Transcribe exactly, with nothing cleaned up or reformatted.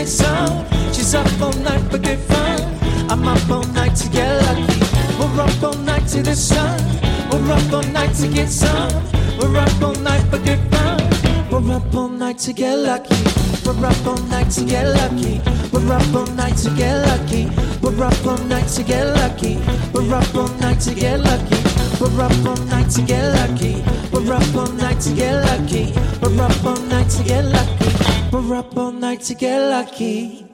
get some. She's up all night for good fun. I'm up all night to get lucky. We're up all night to the sun. We're up all night to get some. We're up all night for good fun. We're up all night to get lucky. We're up all night to get lucky. We're up all night to get lucky. We're up all night to get lucky. We're up all night to get lucky. We're up all night to get lucky. We're up all night to get lucky. We're up all night to get lucky. We're up all night to get lucky.